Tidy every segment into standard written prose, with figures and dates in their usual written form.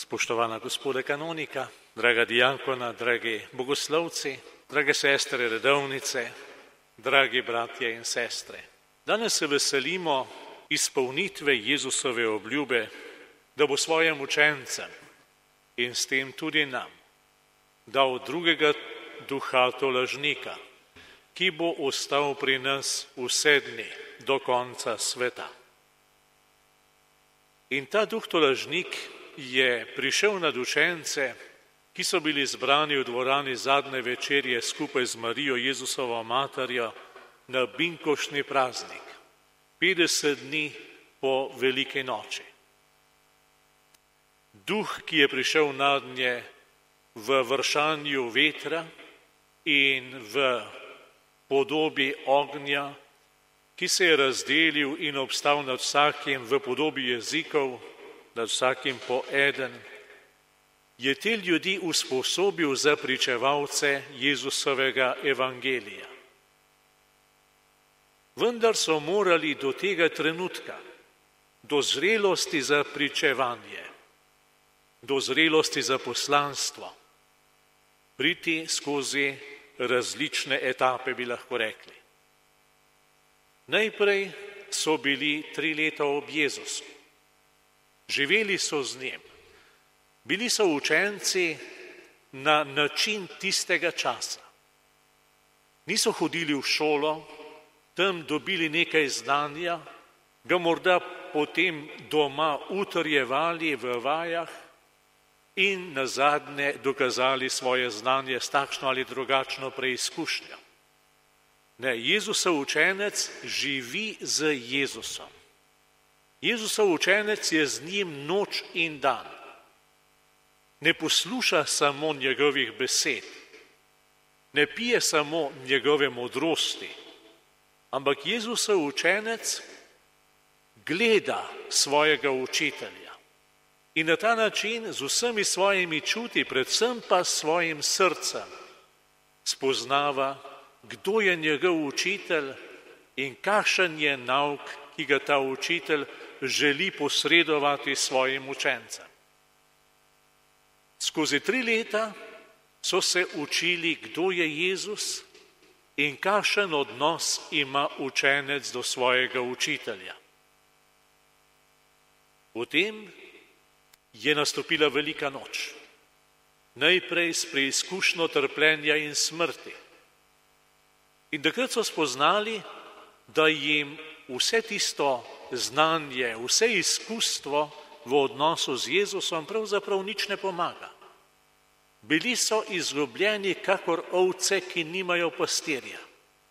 Spoštovana gospoda kanonika, draga dijakona, dragi bogoslovci, drage sestre redovnice, dragi bratje in sestre. Danes se veselimo izpolnitve Jezusove obljube, da bo svojim učencem in s tem tudi nam dal drugega duha tolažnika, ki bo ostal pri nas vse dni do konca sveta. In ta duh tolažnik je prišel nad učence, ki so bili zbrani v dvorani zadnje večerje skupaj z Marijo, Jezusovo materjo, na binkoštni praznik, 50 dni po veliki noči. Duh, ki je prišel nadnje v vršanju vetra in v podobi ognja, ki se je razdelil in obstal nad vsakim v podobi jezikov, nad vsakim po eden, je te ljudi usposobil za pričevalce Jezusovega evangelija. Vendar so morali do tega trenutka, do zrelosti za pričevanje, do zrelosti za poslanstvo, priti skozi različne etape, bi lahko rekli. Najprej so bili 3 leta ob Jezusu. Živeli so z njim. Bili so učenci na način tistega časa. Niso hodili v šolo, tam dobili nekaj znanja, ga morda potem doma utrjevali v vajah in nazadnje dokazali svoje znanje s takšno ali drugačno preizkušnjo. Ne, Jezusov učenec živi z Jezusom. Jezusov učenec je z njim noč in dan. Ne posluša samo njegovih besed, ne pije samo njegove modrosti, ampak Jezusov učenec gleda svojega učitelja in na ta način z vsemi svojimi čuti, predvsem pa s svojim srcem, spoznava, kdo je njegov učitelj in kakšen je nauk, ki ga ta učitelj želi posredovati svojim učencem. Skozi 3 leta so se učili, kdo je Jezus in kakšen odnos ima učenec do svojega učitelja. Potem je nastopila velika noč, najprej s preizkušnjo trpljenja in smrti. In takrat so spoznali, da jim vse tisto znanje, vse izkustvo v odnosu z Jezusom pravzaprav nič ne pomaga. Bili so izgubljeni kakor ovce, ki nimajo pastirja.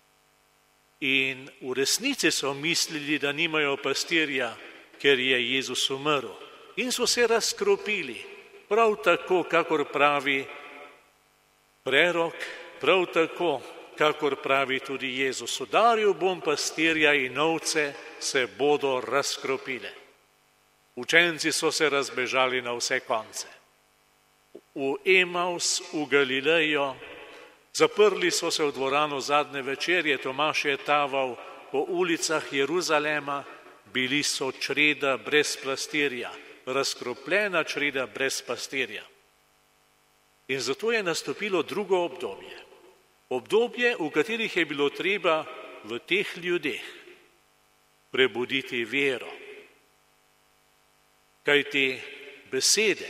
In v resnici so mislili, da nimajo pastirja, ker je Jezus umrl. In so se razkropili, prav tako, kakor pravi prerok, prav tako, kakor pravi tudi Jezus. Udaril bom pastirja in ovce se bodo razkropile. Učenci so se razbežali na vse konce. V Emaus, v Galilejo, zaprli so se v dvorano zadnje večerje, Tomaž je taval po ulicah Jeruzalema, bili so čreda brez pastirja, razkropljena čreda brez pastirja. In zato je nastopilo drugo obdobje. Obdobje, v katerih je bilo treba v teh ljudeh prebuditi vero. Kajti besede,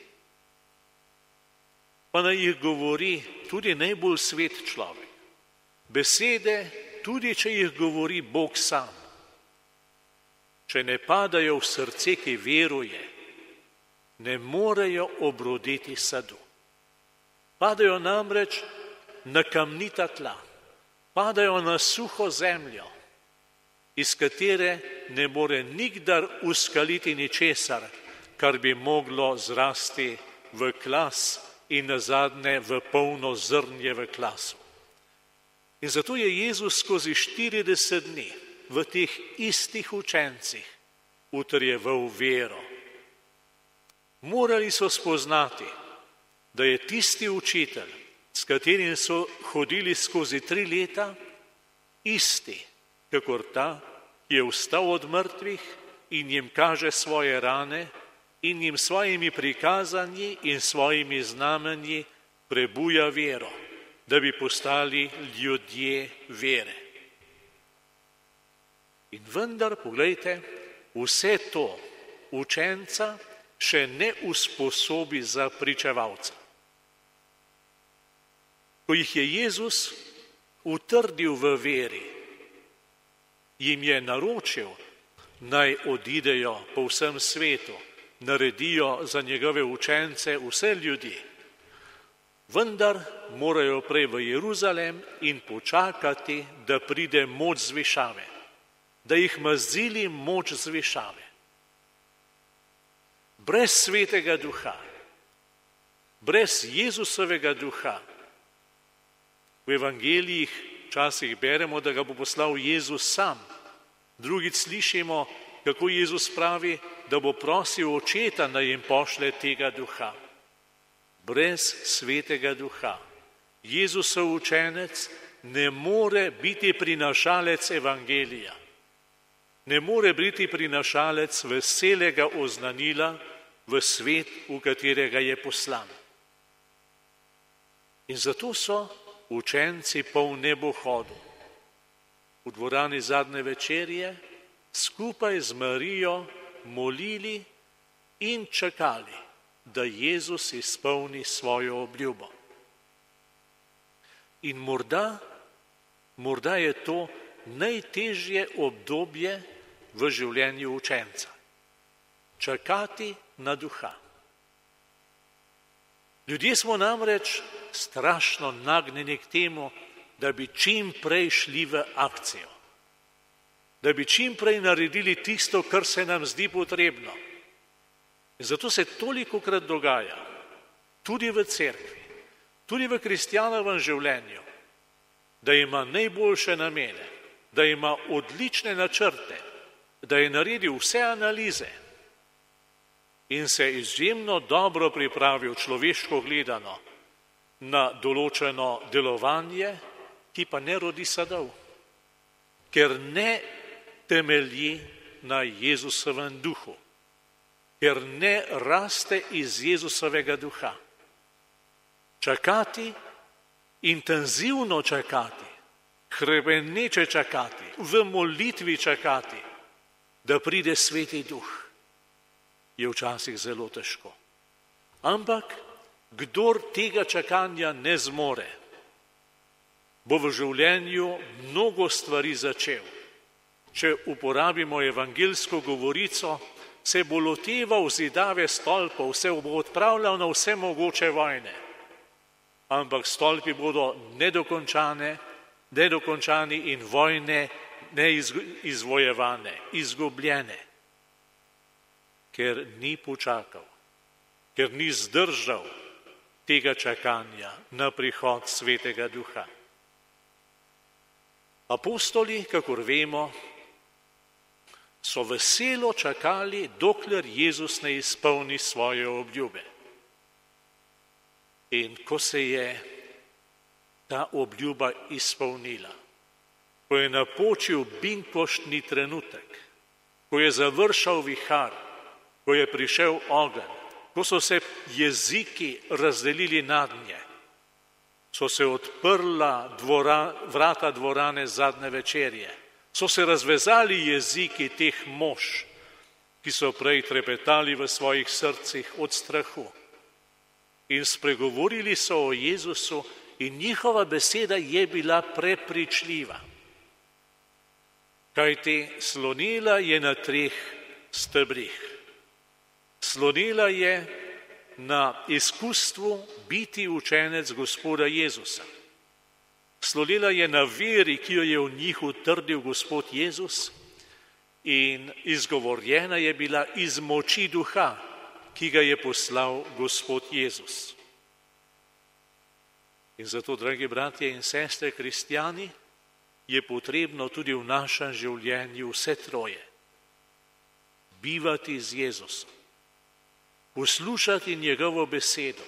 pa naj jih govori tudi najbolj svet človek. Besede, tudi če jih govori Bog sam, če ne padajo v srce, ki veruje, ne morejo obroditi sadu. Padajo namreč na kamnita tla, padajo na suho zemljo, iz katere ne more nikdar uskaliti ničesar, kar bi moglo zrasti v klas in nazadnje v polno zrnje v klasu. In zato je Jezus skozi 40 dni v teh istih učencih utrjeval vero. Morali so spoznati, da je tisti učitelj, s katerim so hodili skozi 3 leta, isti, kakor ta, ki je vstal od mrtvih in jim kaže svoje rane in jim svojimi prikazanji in svojimi znamenji prebuja vero, da bi postali ljudje vere. In vendar, poglejte, vse to učenca še ne usposobi za pričevalca. Ko jih je Jezus utrdil v veri, jim je naročil, naj odidejo po vsem svetu, naredijo za njegove učence vse ljudi. Vendar morajo prej v Jeruzalem in počakati, da pride moč z višave, da jih mazili moč z višave. Brez Svetega Duha, brez Jezusovega Duha. V evangelijih včasih beremo, da ga bo poslal Jezus sam. Drugič slišimo, kako Jezus pravi, da bo prosil Očeta, naj jim pošlje tega Duha. Brez Svetega Duha Jezusov učenec ne more biti prinašalec evangelija, ne more biti prinašalec veselega oznanila v svet, v katerega je poslan. In zato so učenci po nebohodu v dvorani zadnje večerje skupaj z Marijo molili in čakali, da Jezus izpolni svojo obljubo. In morda je to najtežje obdobje v življenju učenca. Čakati na Duha. Ljudje smo namreč strašno nagnjeni k temu, da bi čim prej šli v akcijo, da bi čim prej naredili tisto, kar se nam zdi potrebno. In zato se tolikokrat dogaja, tudi v cerkvi, tudi v kristjanovem življenju, da ima najboljše namene, da ima odlične načrte, da je naredil vse analize in se izjemno dobro pripravil, človeško gledano, na določeno delovanje, ki pa ne rodi sadov, ker ne temelji na Jezusovem duhu, ker ne raste iz Jezusovega duha. Čakati, intenzivno čakati, hrepeneče čakati, v molitvi čakati, da pride Sveti Duh, je včasih zelo težko. Ampak kdor tega čakanja ne zmore, bo v življenju mnogo stvari začel. Če uporabimo evangeljsko govorico, se bo loteval zidave stolpov, se bo odpravljal na vse mogoče vojne. Ampak stolpi bodo nedokončani in vojne neizvojevane, izgubljene. Ker ni počakal, ker ni zdržal tega čakanja na prihod Svetega Duha. Apostoli, kakor vemo, so veselo čakali, dokler Jezus ne izpolni svoje obljube. In ko se je ta obljuba izpolnila, ko je napočil binkoštni trenutek, ko je završal vihar, ko je prišel ogenj, ko so se jeziki razdelili nad nje, so se odprla vrata dvorane zadnje večerje, so se razvezali jeziki teh mož, ki so prej trepetali v svojih srcih od strahu. In spregovorili so o Jezusu in njihova beseda je bila prepričljiva. Kajti slonila je na 3 stebrih. Slonila je na izkustvu biti učenec Gospoda Jezusa. Slonila je na veri, ki jo je v njih utrdil Gospod Jezus, in izgovorjena je bila iz moči Duha, ki ga je poslal Gospod Jezus. In zato, dragi bratje in sestre kristjani, je potrebno tudi v našem življenju vse troje. Bivati z Jezusom, poslušati njegovo besedo,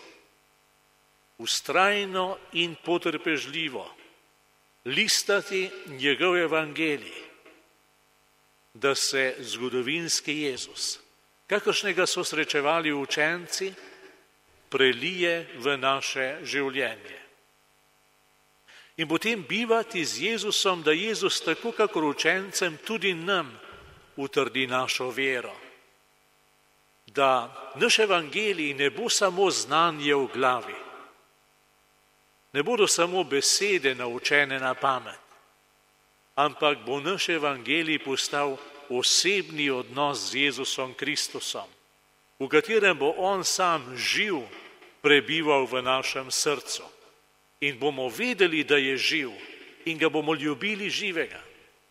vztrajno in potrpežljivo listati njegov evangelij, da se zgodovinski Jezus kakršnega so srečevali učenci, prelije v naše življenje. In potem bivati z Jezusom, da Jezus tako kakor učencem tudi nam utrdi našo vero. Da naš evangelij ne bo samo znanje v glavi, ne bodo samo besede naučene na pamet, ampak bo naš evangelij postal osebni odnos z Jezusom Kristusom, v katerem bo on sam živ prebival v našem srcu. In bomo vedeli, da je živ in ga bomo ljubili živega.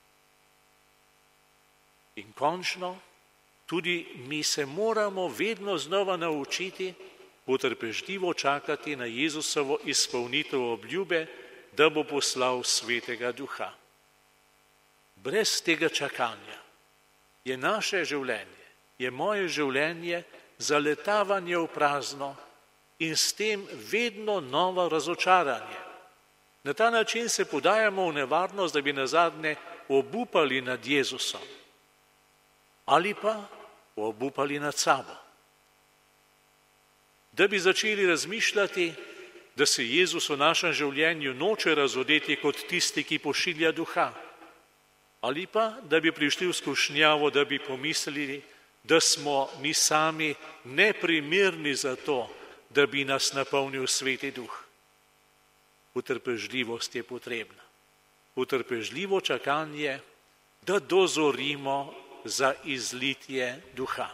In končno, tudi mi se moramo vedno znova naučiti potrpežljivo čakati na Jezusovo izpolnitev obljube, da bo poslal Svetega Duha. Brez tega čakanja je naše življenje, je moje življenje zaletavanje v prazno in s tem vedno novo razočaranje. Na ta način se podajamo v nevarnost, da bi nazadnje obupali nad Jezusom ali pa obupali nad sabo. Da bi začeli razmišljati, da se Jezus v našem življenju noče razodeti kot tisti, ki pošilja duha, ali pa da bi prišli v skušnjavo, da bi pomislili, da smo mi sami neprimerni za to, da bi nas napolnil Sveti Duh. Potrpežljivost je potrebna. Potrpežljivo čakanje, da dozorimo za izlitje Duha.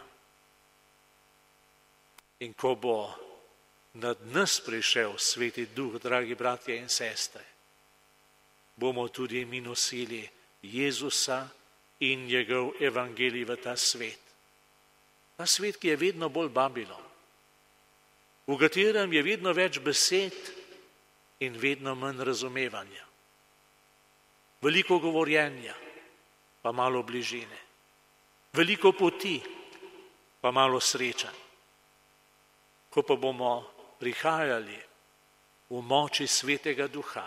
In ko bo nad nas prišel Sveti Duh, dragi bratje in sestre, bomo tudi mi nosili Jezusa in njegov evangelij v ta svet. Ta svet, ki je vedno bolj Babilon, v katerem je vedno več besed in vedno manj razumevanja. Veliko govorjenja, pa malo bližine. Veliko poti, pa malo srečanj. Ko pa bomo prihajali v moči Svetega Duha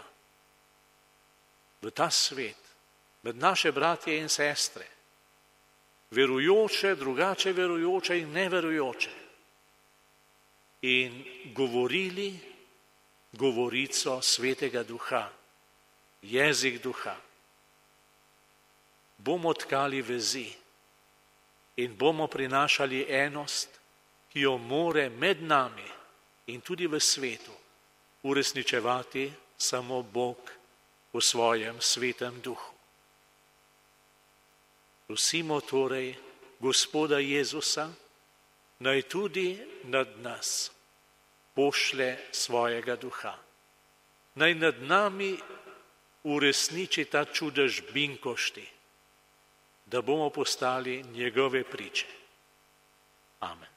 v ta svet, med naše bratje in sestre, verujoče, drugače verujoče in neverujoče, in govorili govorico Svetega Duha, jezik Duha, bomo tkali vezi in bomo prinašali enost, ki jo more med nami in tudi v svetu uresničevati samo Bog v svojem svetem Duhu. Prosimo torej Gospoda Jezusa, naj tudi nad nas pošlje svojega Duha. Naj nad nami uresniči ta čudež binkošti, da bomo postali njegove priče. Amen.